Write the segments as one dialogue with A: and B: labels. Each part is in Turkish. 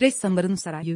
A: Ressamların Sarayı.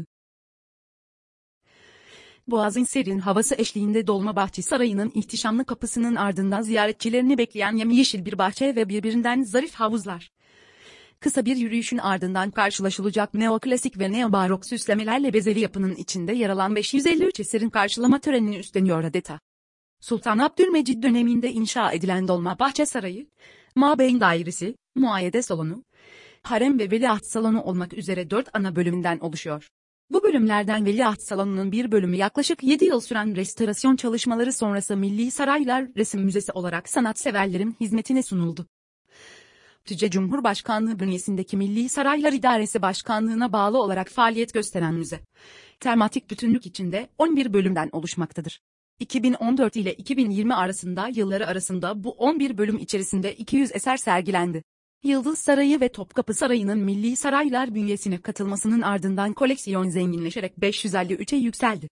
A: Boğaz'ın serin havası eşliğinde Dolmabahçe Sarayı'nın ihtişamlı kapısının ardından ziyaretçilerini bekleyen yemyeşil bir bahçe ve birbirinden zarif havuzlar. Kısa bir yürüyüşün ardından karşılaşılacak neoklasik ve neobarok süslemelerle bezeli yapının içinde yer alan 553 eserin karşılama törenini üstleniyor adeta. Sultan Abdülmecid döneminde inşa edilen Dolmabahçe Sarayı, Mabeyn Dairesi, Muayyede Salonu, Harem ve Veliaht Salonu olmak üzere 4 ana bölümünden oluşuyor. Bu bölümlerden Veliaht Salonu'nun bir bölümü yaklaşık 7 yıl süren restorasyon çalışmaları sonrası Milli Saraylar Resim Müzesi olarak sanatseverlerin hizmetine sunuldu. Türkiye Cumhurbaşkanlığı bünyesindeki Milli Saraylar İdaresi Başkanlığı'na bağlı olarak faaliyet gösteren müze, tematik bütünlük içinde 11 bölümden oluşmaktadır. 2014 ile 2020 yılları arasında bu 11 bölüm içerisinde 200 eser sergilendi. Yıldız Sarayı ve Topkapı Sarayı'nın Milli Saraylar bünyesine katılmasının ardından koleksiyon zenginleşerek 553'e yükseldi.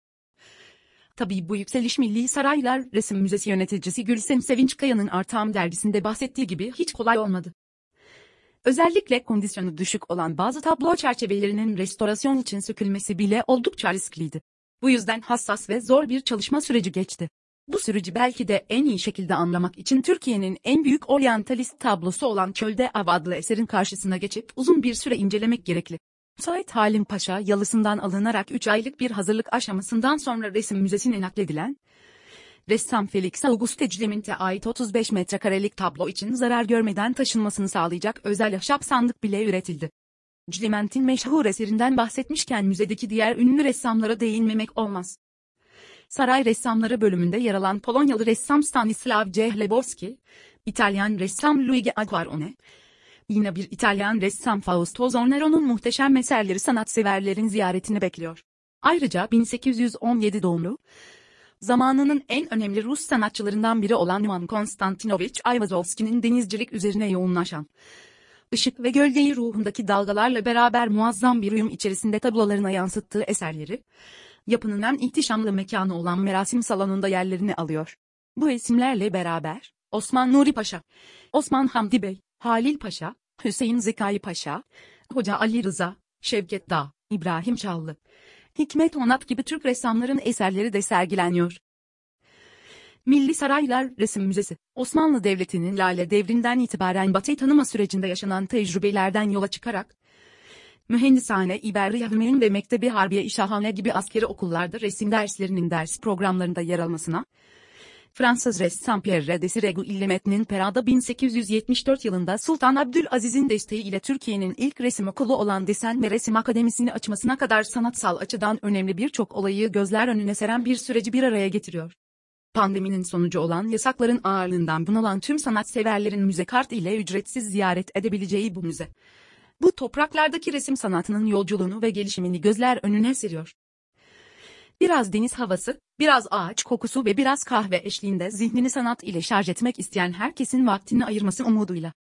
A: Tabii bu yükseliş Milli Saraylar Resim Müzesi yöneticisi Gülsem Sevinçkaya'nın Artağım dergisinde bahsettiği gibi hiç kolay olmadı. Özellikle kondisyonu düşük olan bazı tablo çerçevelerinin restorasyon için sökülmesi bile oldukça riskliydi. Bu yüzden hassas ve zor bir çalışma süreci geçti. Bu süreci belki de en iyi şekilde anlamak için Türkiye'nin en büyük oryantalist tablosu olan Çölde Av adlı eserin karşısına geçip uzun bir süre incelemek gerekli. Said Halim Paşa yalısından alınarak 3 aylık bir hazırlık aşamasından sonra resim müzesine nakledilen, ressam Felix Auguste Clement'e ait 35 metrekarelik tablo için zarar görmeden taşınmasını sağlayacak özel ahşap sandık bile üretildi. Clement'in meşhur eserinden bahsetmişken müzedeki diğer ünlü ressamlara değinmemek olmaz. Saray Ressamları bölümünde yer alan Polonyalı ressam Stanisław Cieślewski, İtalyan ressam Luigi Acquarone, yine bir İtalyan ressam Fausto Zornero'nun muhteşem eserleri sanatseverlerin ziyaretini bekliyor. Ayrıca 1817 doğumlu, zamanının en önemli Rus sanatçılarından biri olan Ivan Konstantinovich Ayvazovski'nin denizcilik üzerine yoğunlaşan, ışık ve gölgeyi ruhundaki dalgalarla beraber muazzam bir uyum içerisinde tablolarına yansıttığı eserleri, yapının en ihtişamlı mekanı olan Merasim Salonu'nda yerlerini alıyor. Bu isimlerle beraber, Osman Nuri Paşa, Osman Hamdi Bey, Halil Paşa, Hüseyin Zekai Paşa, Hoca Ali Rıza, Şevket Dağ, İbrahim Çallı, Hikmet Onat gibi Türk ressamların eserleri de sergileniyor. Milli Saraylar Resim Müzesi, Osmanlı Devleti'nin Lale Devri'nden itibaren Batı'yı tanıma sürecinde yaşanan tecrübelerden yola çıkarak, Mühendishane İberri Hümeyn ve Mektebi Harbiye-i Şahane gibi askeri okullarda resim derslerinin ders programlarında yer almasına, Fransız ressam Pierre Desire Guillemet'in Pera'da 1874 yılında Sultan Abdülaziz'in desteğiyle Türkiye'nin ilk resim okulu olan Desen ve Resim Akademisi'ni açmasına kadar sanatsal açıdan önemli birçok olayı gözler önüne seren bir süreci bir araya getiriyor. Pandeminin sonucu olan yasakların ağırlığından bunalan tüm sanatseverlerin müze kart ile ücretsiz ziyaret edebileceği bu müze, bu topraklardaki resim sanatının yolculuğunu ve gelişimini gözler önüne seriyor. Biraz deniz havası, biraz ağaç kokusu ve biraz kahve eşliğinde zihnini sanat ile şarj etmek isteyen herkesin vaktini ayırması umuduyla.